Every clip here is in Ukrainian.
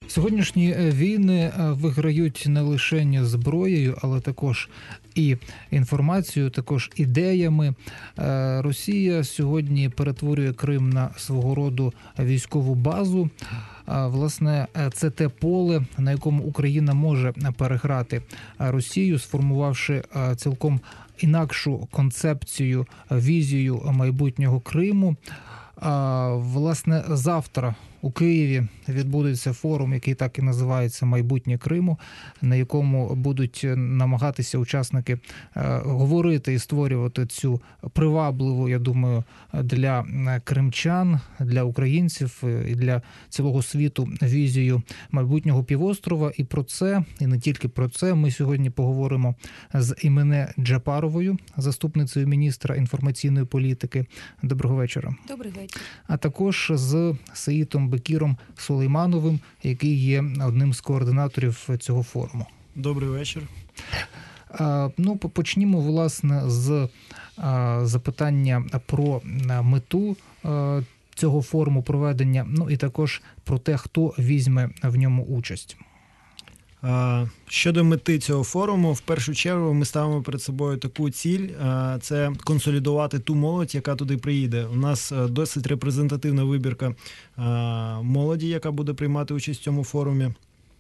Сьогоднішні війни виграють не лише зброєю, але також і інформацією, також ідеями. Росія сьогодні перетворює Крим на свого роду військову базу. Власне, це те поле, на якому Україна може переграти Росію, сформувавши цілком інакшу концепцію, візію майбутнього Криму. Власне, завтра у Києві відбудеться форум, який так і називається «Майбутнє Криму», на якому будуть намагатися учасники говорити і створювати цю привабливу, я думаю, для кримчан, для українців і для цілого світу візію майбутнього півострова. І про це, і не тільки про це, ми сьогодні поговоримо з Еміне Джапаровою, заступницею міністра інформаційної політики. Доброго вечора. Добрий вечір. А також з Сеїтом Бекіром Сулеймановим, який є одним з координаторів цього форуму. Добрий вечір. Почнімо, власне, з запитання про мету цього форуму проведення, і також про те, хто візьме в ньому участь. Щодо мети цього форуму, в першу чергу ми ставимо перед собою таку ціль – це консолідувати ту молодь, яка туди приїде. У нас досить репрезентативна вибірка молоді, яка буде приймати участь в цьому форумі.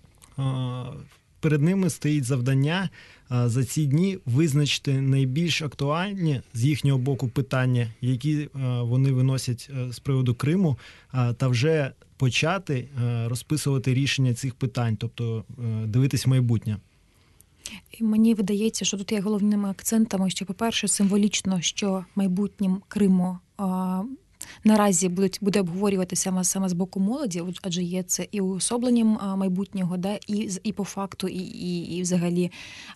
Перед ними стоїть завдання за ці дні визначити найбільш актуальні з їхнього боку питання, які вони виносять з приводу Криму, та вже почати розписувати рішення цих питань, тобто дивитись в майбутнє. І мені видається, що тут є головними акцентами, що, по-перше, символічно, що майбутнім Криму наразі буде обговорюватися саме з боку молоді, адже є це і уособленням майбутнього, і по факту, і взагалі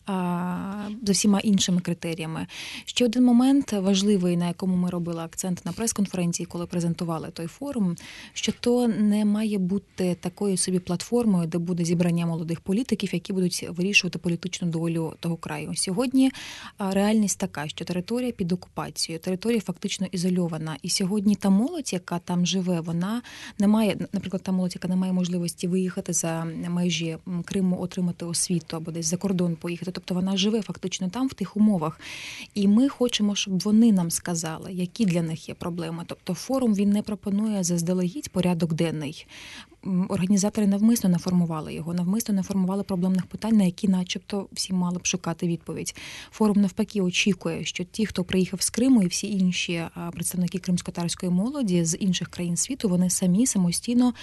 за всіма іншими критеріями. Ще один момент важливий, на якому ми робили акцент на прес-конференції, коли презентували той форум, що то не має бути такою собі платформою, де буде зібрання молодих політиків, які будуть вирішувати політичну долю того краю. Сьогодні реальність така, що територія під окупацією, територія фактично ізольована, і сьогодні та молодь, яка там живе, вона не має, наприклад, та молодь, яка не має можливості виїхати за межі Криму, отримати освіту або десь за кордон поїхати. Тобто вона живе фактично там, в тих умовах. І ми хочемо, щоб вони нам сказали, які для них є проблеми. Тобто форум, він не пропонує заздалегідь порядок денний. Організатори навмисно не формували його, навмисно не формували проблемних питань, на які начебто всі мали б шукати відповідь. Форум навпаки очікує, що ті, хто приїхав з Криму, і всі інші представники кримськотатарської молоді з інших країн світу, вони самостійно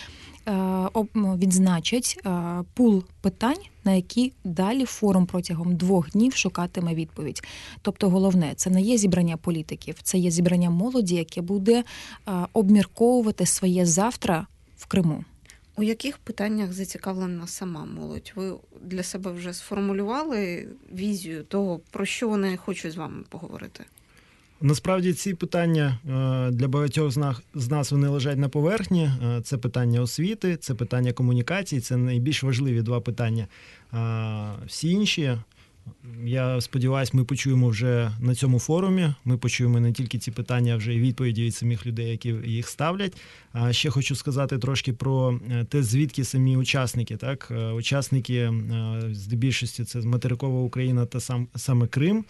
відзначать пул питань, на які далі форум протягом 2 днів шукатиме відповідь. Тобто головне, це не є зібрання політиків, це є зібрання молоді, яке буде обмірковувати своє завтра в Криму. У яких питаннях зацікавлена сама молодь? Ви для себе вже сформулювали візію того, про що вони хочуть з вами поговорити? Насправді ці питання для багатьох з нас вони лежать на поверхні. Це питання освіти, це питання комунікації, це найбільш важливі 2 питання. Всі інші, я сподіваюся, ми почуємо вже на цьому форумі. Ми почуємо не тільки ці питання, а вже і відповіді від самих людей, які їх ставлять. Ще хочу сказати трошки про те, звідки самі учасники. Так? Учасники, здебільшості, це материкова Україна та саме Крим.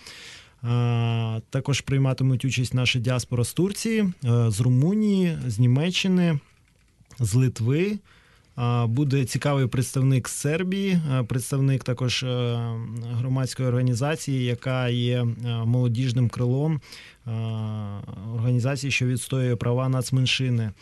Також прийматимуть участь наша діаспора з Турції, з Румунії, з Німеччини, з Литви. Буде цікавий представник з Сербії, представник також громадської організації, яка є молодіжним крилом організації, що відстоює права нацменшини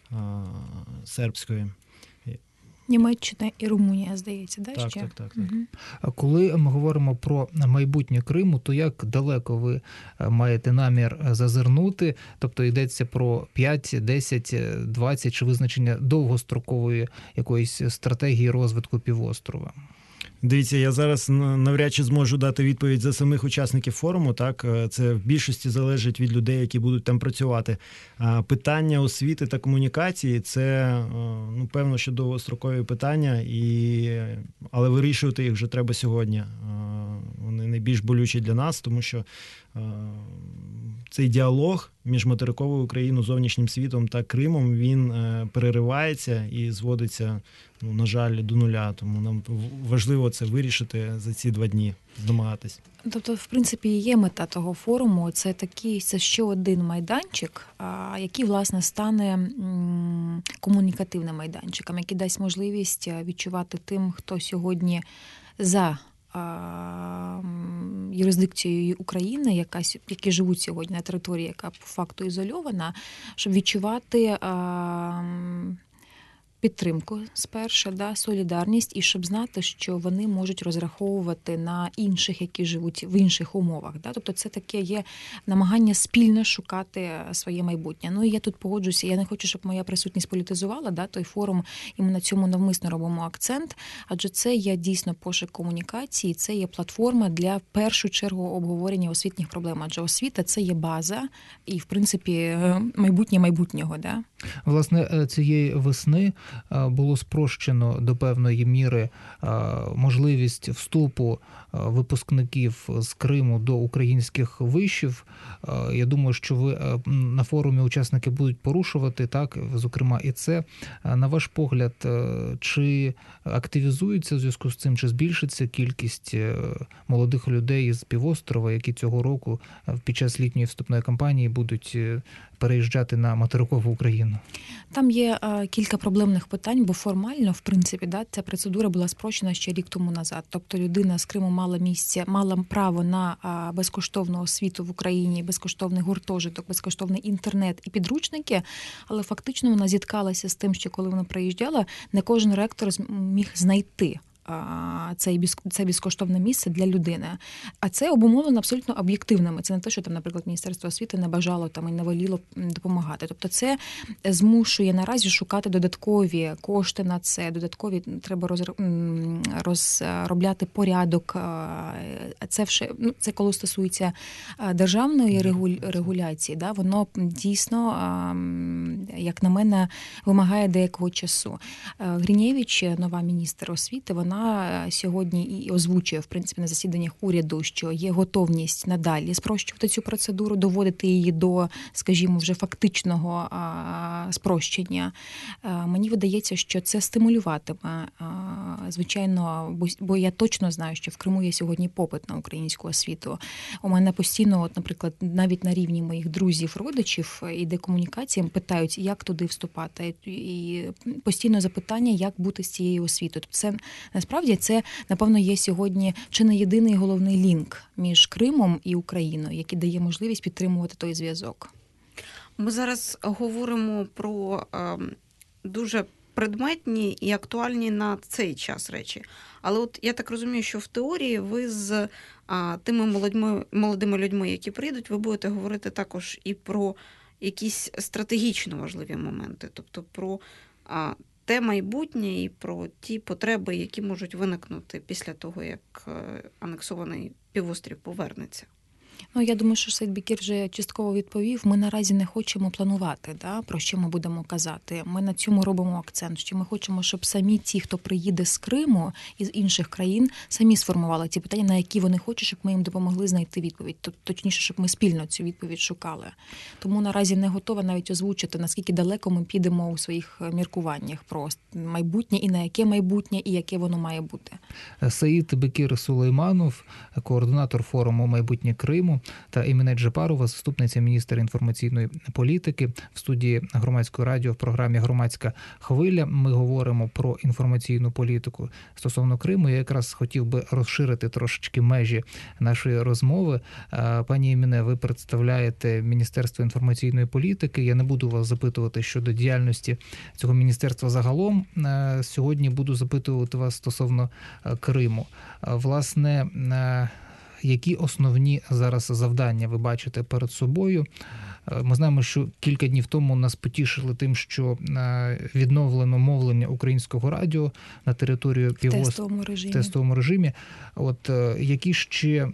сербської. Німеччина і Румунія, здається, да? Так. А коли ми говоримо про майбутнє Криму, то як далеко ви маєте намір зазирнути? Тобто йдеться про 5, 10, 20 чи визначення довгострокової якоїсь стратегії розвитку півострова? Дивіться, я зараз навряд чи зможу дати відповідь за самих учасників форуму. Так, це в більшості залежить від людей, які будуть там працювати. Питання освіти та комунікації – це, певно, що довгострокові питання, але вирішувати їх вже треба сьогодні. Вони найбільш болючі для нас, тому що цей діалог між материковою Україною, зовнішнім світом та Кримом, він переривається і зводиться, на жаль, до нуля. Тому нам важливо це вирішити за ці 2 дні, домагатись. Тобто, в принципі, є мета того форуму. Це ще один майданчик, який, власне, стане комунікативним майданчиком, який дасть можливість відчувати тим, хто сьогодні за юрисдикцією України, які живуть сьогодні на території, яка по факту ізольована, щоб відчувати підтримку спершу, солідарність, і щоб знати, що вони можуть розраховувати на інших, які живуть в інших умовах. Тобто це таке є намагання спільно шукати своє майбутнє. Ну і я тут погоджуся, я не хочу, щоб моя присутність політизувала той форум, і ми на цьому навмисно робимо акцент, адже це є дійсно пошук комунікації, це є платформа для, в першу чергу, обговорення освітніх проблем, адже освіта – це є база і, в принципі, майбутнє майбутнього. Власне, цієї весни було спрощено до певної міри можливість вступу випускників з Криму до українських вишів. Я думаю, що ви на форумі учасники будуть порушувати, так, зокрема, і це. На ваш погляд, чи активізується в зв'язку з цим, чи збільшиться кількість молодих людей з півострова, які цього року під час літньої вступної кампанії будуть переїжджати на материкову Україну? Там є кілька проблемних питань, бо формально, в принципі, ця процедура була спрощена ще рік тому назад. Тобто людина з Криму мала право на безкоштовну освіту в Україні, безкоштовний гуртожиток, безкоштовний інтернет і підручники, але фактично вона зіткалася з тим, що коли вона приїжджала, не кожен ректор міг знайти це безкоштовне місце для людини. А це обумовлено абсолютно об'єктивними. Це не те, що там, наприклад, Міністерство освіти не бажало і не воліло допомагати. Тобто це змушує наразі шукати додаткові кошти на це, треба розробляти порядок. Це коли стосується державної регуляції, воно дійсно, як на мене, вимагає деякого часу. Гринєвич, нова міністр освіти, вона сьогодні і озвучує, в принципі, на засіданнях уряду, що є готовність надалі спрощувати цю процедуру, доводити її до, скажімо, вже фактичного спрощення. Мені видається, що це стимулюватиме, звичайно, бо я точно знаю, що в Криму є сьогодні попит на українську освіту. У мене постійно, наприклад, навіть на рівні моїх друзів, родичів, іде комунікація, питають, як туди вступати. І постійно запитання, як бути з цією освітою. Тобто це насправді це, напевно, є сьогодні чи не єдиний головний лінк між Кримом і Україною, який дає можливість підтримувати той зв'язок. Ми зараз говоримо про дуже предметні і актуальні на цей час речі. Але от я так розумію, що в теорії ви з тими молодими людьми, які прийдуть, ви будете говорити також і про якісь стратегічно важливі моменти, тобто про те майбутнє і про ті потреби, які можуть виникнути після того, як анексований півострів повернеться. Я думаю, що Саїд Бекір вже частково відповів. Ми наразі не хочемо планувати, про що ми будемо казати. Ми на цьому робимо акцент, що ми хочемо, щоб самі ті, хто приїде з Криму і з інших країн, самі сформували ті питання, на які вони хочуть, щоб ми їм допомогли знайти відповідь. Точніше, щоб ми спільно цю відповідь шукали. Тому наразі не готова навіть озвучити, наскільки далеко ми підемо у своїх міркуваннях про майбутнє і на яке майбутнє, і яке воно має бути. Саїд Бекір Сулейманов, координатор форуму «Майбутнє Криму», та Еміне Джепарова, заступниця міністра інформаційної політики, в студії Громадського радіо в програмі «Громадська хвиля». Ми говоримо про інформаційну політику стосовно Криму. Я якраз хотів би розширити трошечки межі нашої розмови. Пані Еміне, ви представляєте Міністерство інформаційної політики. Я не буду вас запитувати щодо діяльності цього міністерства загалом. Сьогодні буду запитувати вас стосовно Криму. Власне, які основні зараз завдання ви бачите перед собою? Ми знаємо, що кілька днів тому нас потішили тим, що відновлено мовлення українського радіо на територію в тестовому режимі. От які ще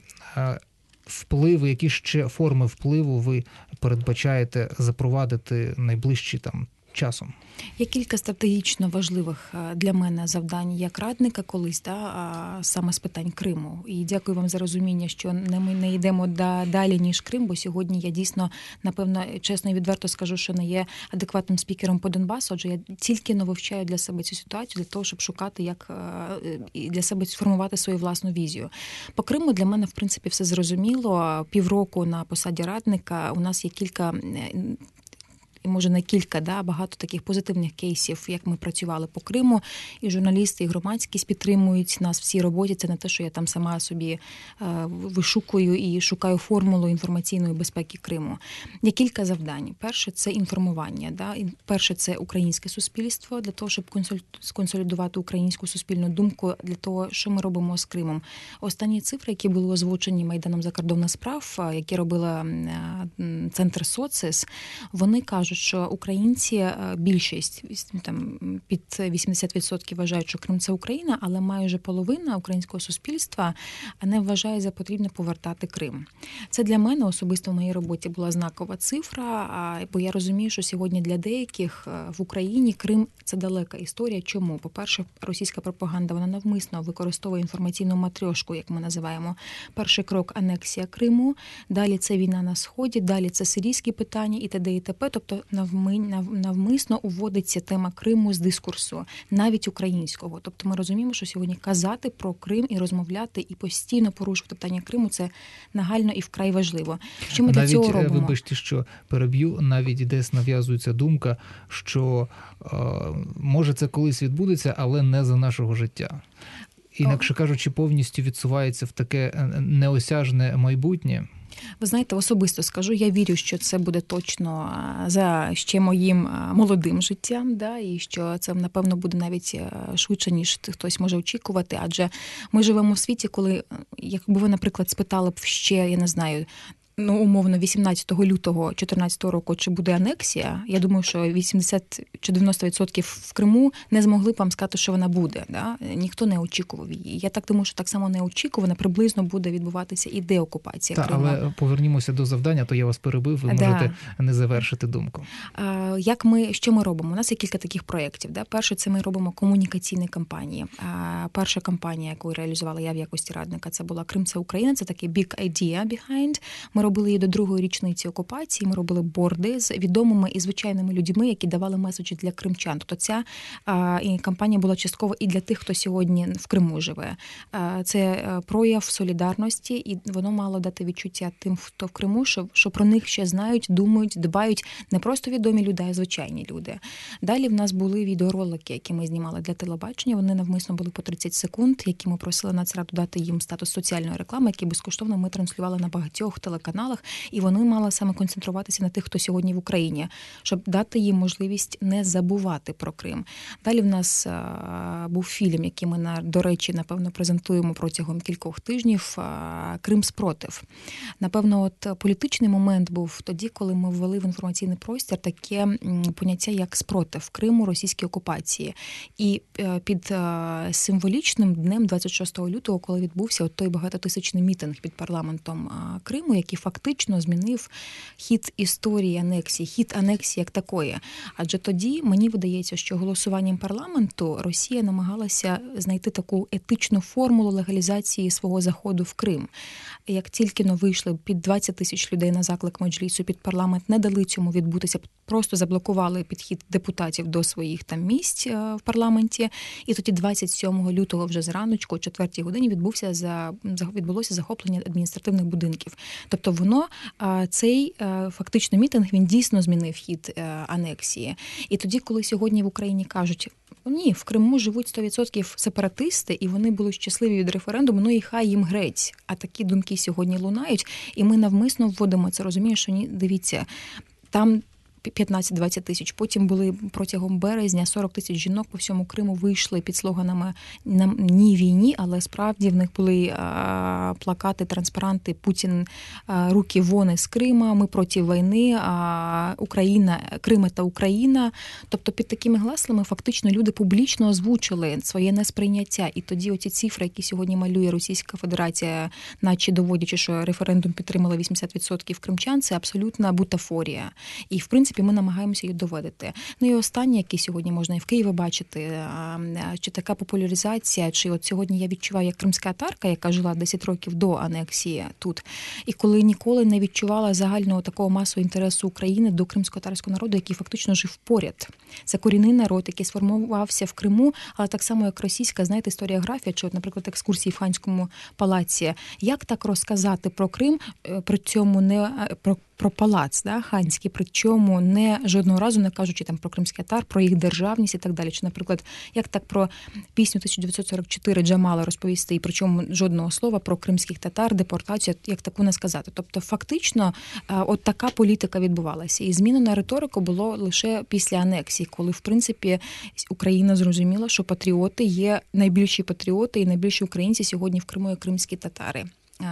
впливи, які ще форми впливу ви передбачаєте запровадити найближчі часом? Є кілька стратегічно важливих для мене завдань як радника колись, саме з питань Криму. І дякую вам за розуміння, що ми не йдемо далі, ніж Крим, бо сьогодні я дійсно, напевно, чесно і відверто скажу, що не є адекватним спікером по Донбасу, адже я тільки вивчаю для себе цю ситуацію, для того, щоб шукати, як для себе сформувати свою власну візію. По Криму для мене, в принципі, все зрозуміло. Півроку на посаді радника у нас є кілька, і може не кілька, багато таких позитивних кейсів, як ми працювали по Криму, і журналісти, і громадськість підтримують нас в цій роботі. Це не те, що я там сама собі вишукую і шукаю формулу інформаційної безпеки Криму. Є кілька завдань. Перше – це інформування. Перше – це українське суспільство, для того, щоб сконсолідувати українську суспільну думку, для того, що ми робимо з Кримом. Останні цифри, які були озвучені Майданом закордонних справ, які робила Центр Социс, вони кажуть, що українці, більшість, там під 80% вважають, що Крим – це Україна, але майже половина українського суспільства не вважає за потрібне повертати Крим. Це для мене особисто в моїй роботі була знакова цифра, бо я розумію, що сьогодні для деяких в Україні Крим – це далека історія. Чому? По-перше, російська пропаганда, вона навмисно використовує інформаційну матрьошку, як ми називаємо. Перший крок – анексія Криму, далі це війна на Сході, далі це сирійські питання і т.д. і т.п. Тобто навмисно уводиться тема Криму з дискурсу, навіть українського. Тобто ми розуміємо, що сьогодні казати про Крим і розмовляти, і постійно порушувати питання Криму – це нагально і вкрай важливо. Що ми для цього робимо? Вибачте, що переб'ю, навіть десь нав'язується думка, що може це колись відбудеться, але не за нашого життя. Інакше кажучи, повністю відсувається в таке неосяжне майбутнє. Ви знаєте, особисто скажу, я вірю, що це буде точно за ще моїм молодим життям, і що це, напевно, буде навіть швидше, ніж хтось може очікувати, адже ми живемо в світі, коли, якби ви, наприклад, спитали б ще, я не знаю, умовно, 18 лютого 2014 року, чи буде анексія, я думаю, що 80 чи 90% в Криму не змогли б вам сказати, що вона буде. Ніхто не очікував її. Я так думаю, що так само неочікувано приблизно буде відбуватися і деокупація Криму. Але повернімося до завдання, то я вас перебив, ви можете не завершити думку. Що ми робимо? У нас є кілька таких проєктів. Перше, це ми робимо комунікаційні кампанії. Перша кампанія, яку реалізувала я в якості радника, це була «Крим – це Україна», це такий big idea behind. Ми робили її до другої річниці окупації, ми робили борди з відомими і звичайними людьми, які давали меседжі для кримчан. Тобто ця кампанія була частково і для тих, хто сьогодні в Криму живе. Це прояв солідарності, і воно мало дати відчуття тим, хто в Криму, що про них ще знають, думають, дбають не просто відомі люди, а звичайні люди. Далі в нас були відеоролики, які ми знімали для телебачення. Вони навмисно були по 30 секунд, які ми просили Нацраду дати їм статус соціальної реклами, які безкоштовно ми транслювали на багатьох телеканалах, і вони мали саме концентруватися на тих, хто сьогодні в Україні, щоб дати їм можливість не забувати про Крим. Далі в нас був фільм, який ми, до речі, напевно, презентуємо протягом кількох тижнів, «Крим спротив». Напевно, політичний момент був тоді, коли ми ввели в інформаційний простір таке поняття, як спротив Криму російській окупації. І під символічним днем 26 лютого, коли відбувся той багатотисячний мітинг під парламентом Криму, який фактично змінив хід історії анексії, хід анексії як такої. Адже тоді, мені видається, що голосуванням парламенту Росія намагалася знайти таку етичну формулу легалізації свого заходу в Крим. Як тільки вийшли під 20 тисяч людей на заклик Меджлісу під парламент, не дали цьому відбутися, просто заблокували підхід депутатів до своїх там місць в парламенті. І тоді 27 лютого вже зраночку, о 4 годині, відбулося захоплення адміністративних будинків. Тобто цей фактично мітинг, він дійсно змінив хід анексії. І тоді, коли сьогодні в Україні кажуть, ні, в Криму живуть 100% сепаратисти, і вони були щасливі від референдуму, і хай їм грець. А такі думки сьогодні лунають, і ми навмисно вводимо це, розуміємо, що ні, дивіться, там 15-20 тисяч. Потім були протягом березня 40 тисяч жінок по всьому Криму вийшли під слоганами «Ні війні», але справді в них були плакати, транспаранти «Путін, руки вон із Крима», «Ми проти війни», «Україна, Крим – це Україна». Тобто під такими гаслами фактично люди публічно озвучили своє несприйняття. І тоді оці цифри, які сьогодні малює Російська Федерація, наче доводячи, що референдум підтримали 80% кримчан, це абсолютна бутафорія. І, в принципі, принципі, ми намагаємося її доводити. Ну і останнє, яке сьогодні можна і в Києві бачити, чи така популяризація, чи от сьогодні я відчуваю як кримська татарка, яка жила 10 років до анексії тут, і коли ніколи не відчувала загального такого масового інтересу України до кримсько-татарського народу, який фактично жив поряд. Це корінний народ, який сформувався в Криму, але так само, як російська, знаєте, історіографія, чи, от, наприклад, екскурсії в Ханському палаці. Як так розказати про Крим, при цьому не про палац, да, ханський, причому не жодного разу не кажучи там про кримський татар, про їх державність і так далі. Чи, наприклад, як так про пісню 1944 Джамала розповісти, і причому жодного слова про кримських татар, депортацію, як таку не сказати. Тобто, фактично, от така політика відбувалася. І зміну на риторику було лише після анексії, коли, в принципі, Україна зрозуміла, що патріоти є найбільші патріоти і найбільші українці сьогодні в Криму є кримські татари.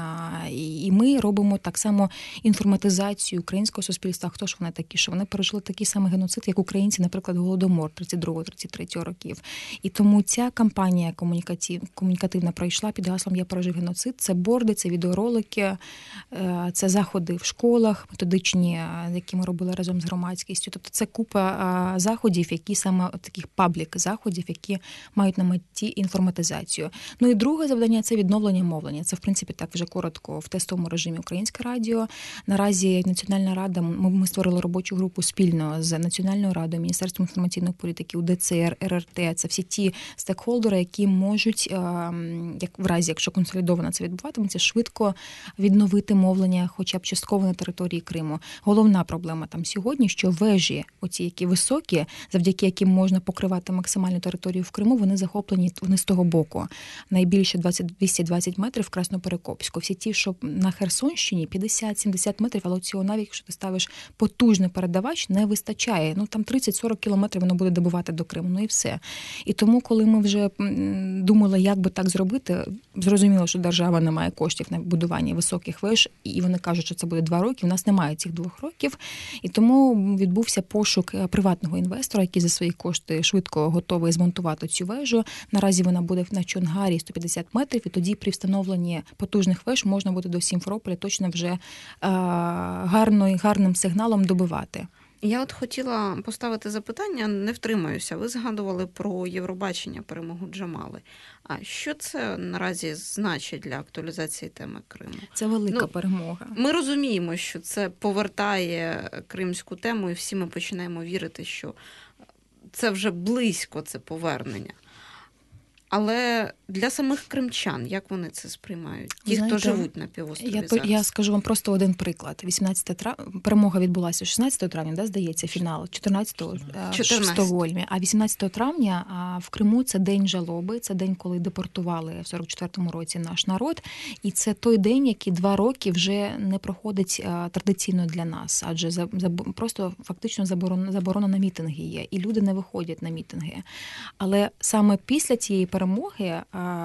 І ми робимо так само інформатизацію українського суспільства. Хто ж вони такі? Що вони пережили такий самий геноцид, як українці, наприклад, Голодомор 32-33 років. І тому ця кампанія комунікативна пройшла під гаслом «Я пережив геноцид». Це борди, це відеоролики, це заходи в школах, методичні, які ми робили разом з громадськістю. Тобто це купа заходів, які саме таких паблік-заходів, які мають на меті інформатизацію. Ну і друге завдання – це відновлення мовлення. Це, в принципі, так вже коротко в тестовому режимі Українське радіо. Наразі Національна рада, ми створили робочу групу спільно з Національною радою, Міністерством інформаційної політики, УДЦР, РРТ. Це всі ті стейкхолдери, які можуть, як в разі, якщо консолідовано це відбуватиметься, швидко відновити мовлення хоча б частково на території Криму. Головна проблема там сьогодні, що вежі, оці, які високі, завдяки яким можна покривати максимальну територію в Криму, вони захоплені, вони з того боку. Найбільше 220 метрів в Красноперекопську. Всі ті, що на Херсонщині 50-70 метрів, але цього навіть, якщо ти ставиш потужний передавач, не вистачає. Ну там 30-40 кілометрів воно буде добувати до Криму, ну і все. І тому, коли ми вже думали, як би так зробити, зрозуміло, що держава не має коштів на будування високих веж, і вони кажуть, що це буде 2 роки, у нас немає цих 2 років, і тому відбувся пошук приватного інвестора, який за свої кошти швидко готовий змонтувати цю вежу. Наразі вона буде на Чонгарі 150 метрів, і тоді при встановленні потужних веж можна буде до Сімферополя точно вже гарним сигналом добивати. Я от хотіла поставити запитання, не втримаюся. Ви згадували про Євробачення, перемогу Джамали. А що це наразі значить для актуалізації теми Криму? Це велика перемога. Ми розуміємо, що це повертає кримську тему, і всі ми починаємо вірити, що це вже близько, це повернення. Але для самих кримчан, як вони це сприймають? Ті, хто живуть на півострові зараз. Я скажу вам просто один приклад. Перемога відбулася 16 травня, да, здається, фінал, 14-го в Стокгольмі. А 18 травня в Криму це день жалоби, це день, коли депортували в 44-му році наш народ. І це той день, який 2 роки вже не проходить традиційно для нас. Адже просто фактично заборона на мітинги є. І люди не виходять на мітинги. Але саме після цієї перемоги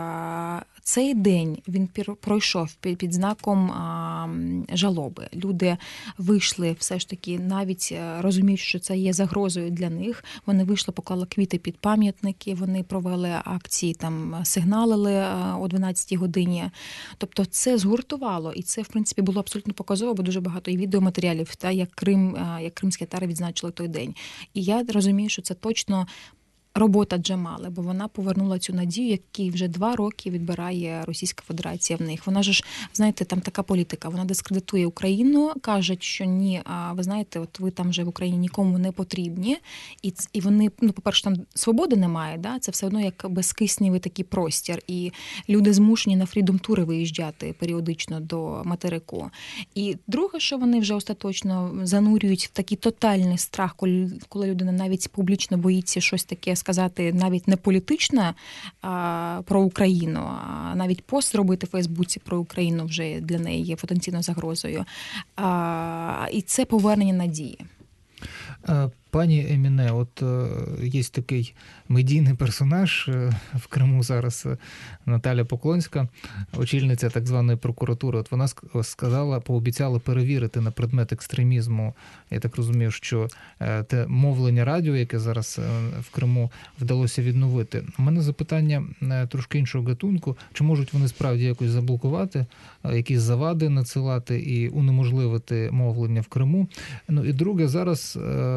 цей день він пройшов під знаком жалоби. Люди вийшли все ж таки, навіть розуміють, що це є загрозою для них. Вони вийшли, поклали квіти під пам'ятники, вони провели акції, там сигналили о 12-й годині. Тобто це згуртувало, і це, в принципі, було абсолютно показово, бо дуже багато і відеоматеріалів, як кримські татари відзначили той день. І я розумію, що це точно робота Джамали, бо вона повернула цю надію, яку вже 2 роки відбирає Російська Федерація в них. Вона ж, знаєте, там така політика, вона дискредитує Україну, кажуть, що ні, а ви знаєте, от ви там вже в Україні нікому не потрібні, і вони, ну, по-перше, там свободи немає, да? Це все одно як безкисневий такий простір, і люди змушені на фрідом-тури виїжджати періодично до материку. І друге, що вони вже остаточно занурюють в такий тотальний страх, коли людина навіть публічно боїться щось таке сказати, навіть не політично про Україну, а навіть пост зробити в Фейсбуці про Україну вже для неї є потенційно загрозою. І це повернення надії. Пані Еміне, от є такий медійний персонаж в Криму зараз, Наталя Поклонська, очільниця так званої прокуратури. От вона сказала, пообіцяла перевірити на предмет екстремізму. Я так розумію, що те мовлення радіо, яке зараз в Криму вдалося відновити. У мене запитання трошки іншого гатунку. Чи можуть вони справді якось заблокувати, якісь завади надсилати і унеможливити мовлення в Криму? Ну і друге, зараз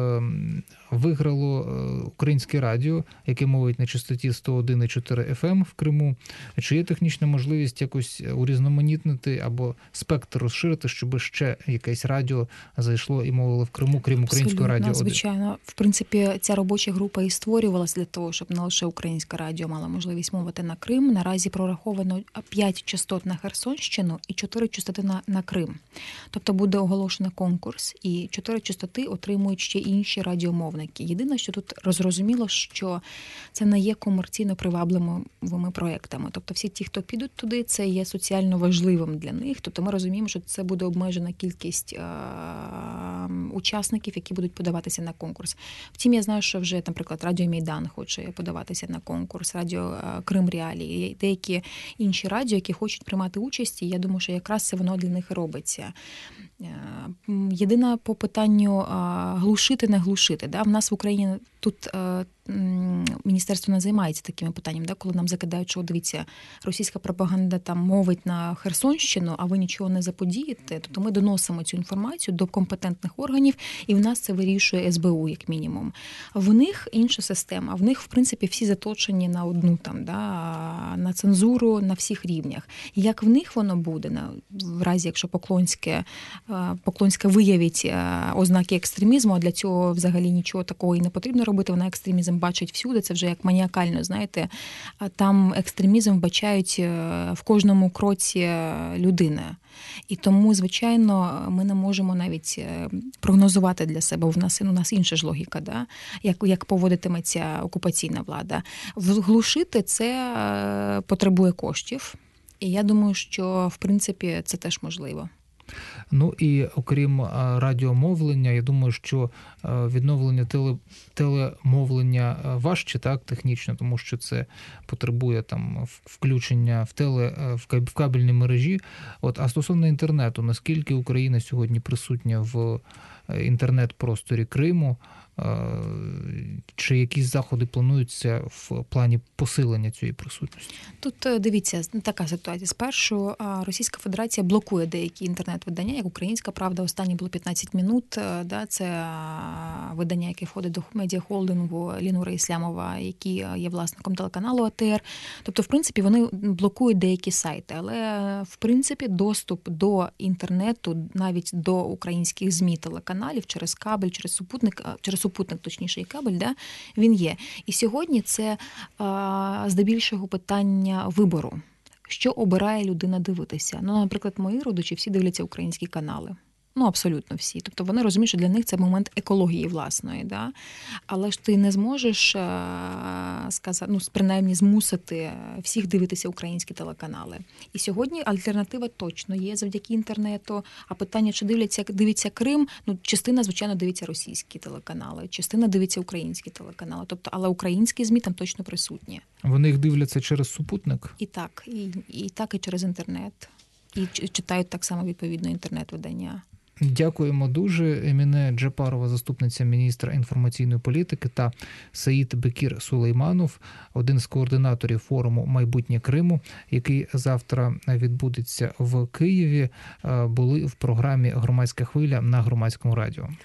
виграло українське радіо, яке мовить на частоті 101,4 FM в Криму. Чи є технічна можливість якось урізноманітнити або спектр розширити, щоб ще якесь радіо зайшло і мовило в Криму, крім українського радіо? Звичайно. В принципі, ця робоча група і створювалася для того, щоб не лише українське радіо мало можливість мовити на Крим. Наразі прораховано 5 частот на Херсонщину і 4 частоти на Крим. Тобто буде оголошено конкурс, і 4 частоти отримують ще інші радіомовники. Єдине, що тут розуміло, що це не є комерційно привабливими проектами. Тобто всі ті, хто підуть туди, це є соціально важливим для них. Тобто ми розуміємо, що це буде обмежена кількість учасників, які будуть подаватися на конкурс. Втім, я знаю, що вже, наприклад, Радіо Майдан хоче подаватися на конкурс, Радіо Крим Реалії, і деякі інші радіо, які хочуть приймати участь, і я думаю, що якраз це воно для них і робиться. Єдине по питанню глушити, не глушити. Да? В нас в Україні тут міністерство не займається такими питаннями, да? Коли нам закидають, що, дивіться, російська пропаганда там мовить на Херсонщину, а ви нічого не заподієте, тобто ми доносимо цю інформацію до компетентних органів, і в нас це вирішує СБУ, як мінімум. В них інша система, в них, в принципі, всі заточені на одну там, да? На цензуру на всіх рівнях. І як в них воно буде, в разі, якщо Поклонська виявить ознаки екстремізму, а для цього взагалі нічого такого і не потрібно робити, вона екстремізм бачить всюди, це вже як маніакально, знаєте, там екстремізм вбачають в кожному кроці людини. І тому, звичайно, ми не можемо навіть прогнозувати для себе, у нас інша ж логіка, да? Як поводитиметься окупаційна влада. Глушити це потребує коштів, і я думаю, що, в принципі, це теж можливо. Ну і окрім радіомовлення, я думаю, що відновлення телемовлення важче, так, технічно, тому що це потребує там включення в кабельні мережі. А стосовно інтернету, наскільки Україна сьогодні присутня в інтернет-просторі Криму? Чи якісь заходи плануються в плані посилення цієї присутності? Тут, дивіться, така ситуація. Спершу Російська Федерація блокує деякі інтернет-видання, як «Українська правда», останні було 15 минут, да, це видання, яке входить до медіахолдингу Лінура Іслямова, який є власником телеканалу АТР. Тобто, в принципі, вони блокують деякі сайти, але, в принципі, доступ до інтернету, навіть до українських ЗМІ, телеканалів через кабель, через супутник, точніше, і кабель, да, він є. І сьогодні це здебільшого питання вибору. Що обирає людина дивитися? Ну, наприклад, мої родичі всі дивляться українські канали. Ну, абсолютно всі. Тобто вони розуміють, що для них це момент екології власної. Да? Але ж ти не зможеш сказати, ну, принаймні змусити всіх дивитися українські телеканали. І сьогодні альтернатива точно є завдяки інтернету. А питання, чи дивиться Крим, ну, частина, звичайно, дивиться російські телеканали, частина дивиться українські телеканали. Тобто, але українські ЗМІ там точно присутні. Вони їх дивляться через супутник? І так, і через інтернет. І читають так само, відповідно, інтернет-видання. Дякуємо дуже. Еміне Джапарова, заступниця міністра інформаційної політики, та Саїд Бекір Сулейманов, один з координаторів форуму «Майбутнє Криму», який завтра відбудеться в Києві, були в програмі «Громадська хвиля» на Громадському радіо.